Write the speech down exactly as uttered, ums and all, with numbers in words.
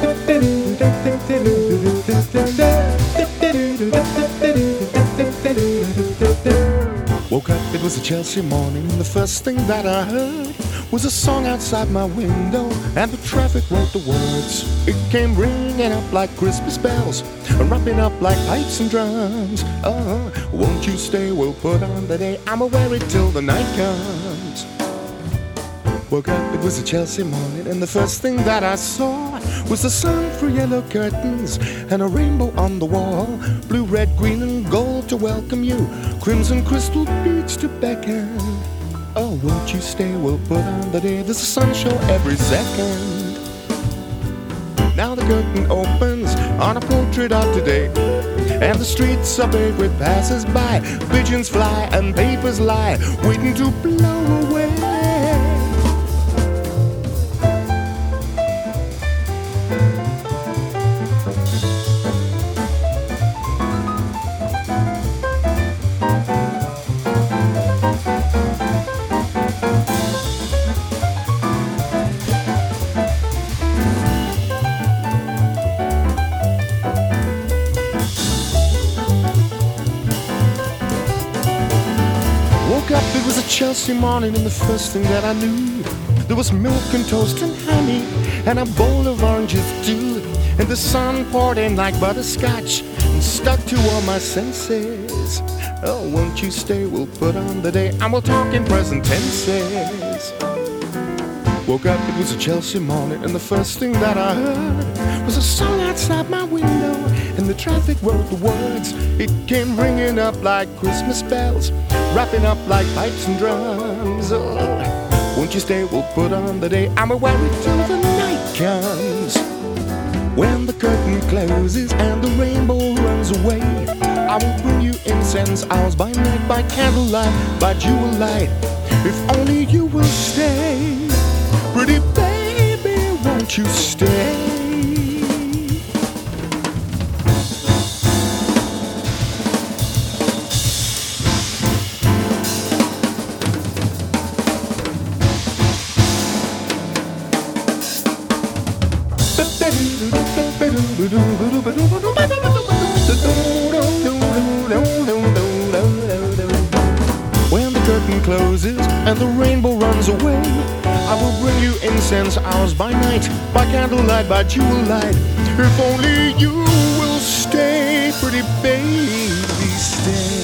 Woke up, it was a Chelsea morning. The first thing that I heard was a song outside my window, and the traffic wrote the words. It came ringing up like Christmas bells, wrapping up like pipes and drums. Oh, won't you stay? We'll put on the day. I'ma wear it till the night comes. Woke up, it was a Chelsea morning, and the first thing that I saw was the sun through yellow curtains and a rainbow on the wall. Blue, red, green, and gold to welcome you, crimson crystal beads to beckon. Oh, won't you stay? We'll put on the day. There's a sun show every second. Now the curtain opens on a portrait of today, and the streets are paved with passers-by. Pigeons fly and papers lie, waiting to blow away. Woke up, it was a Chelsea morning, and the first thing that I knew, there was milk and toast and honey, and a bowl of oranges too. And the sun poured in like butterscotch and stuck to all my senses. Oh, won't you stay? We'll put on the day, and we'll talk in present tenses. Woke up, it was a Chelsea morning, and the first thing that I heard was a song outside my window, and the traffic wrote the words. It came ringing up like Christmas bells, wrapping up like pipes and drums. Oh, won't you stay? We'll put on the day. I'ma wear it till the night comes. When the curtain closes and the rainbow runs away, I will bring you incense hours by night, by candlelight, by jewel light. If only you will stay, pretty baby, won't you stay? When the curtain closes and the rainbow runs away, I will bring you incense hours by night, by candlelight, by jewel light. If only you will stay, pretty baby, stay.